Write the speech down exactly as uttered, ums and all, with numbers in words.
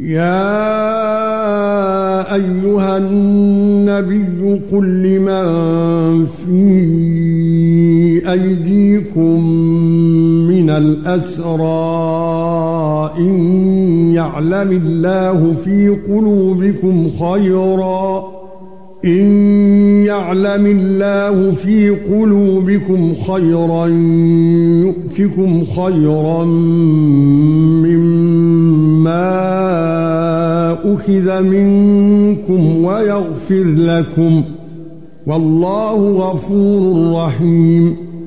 يا أيها النبي قل لمن في أيديكم من الأسرى إن يعلم الله في قلوبكم خيرا إن يعلم الله في قلوبكم خيرا يؤتكم خيرا مما أخذ منكم ويغفر لكم والله غفور رحيم.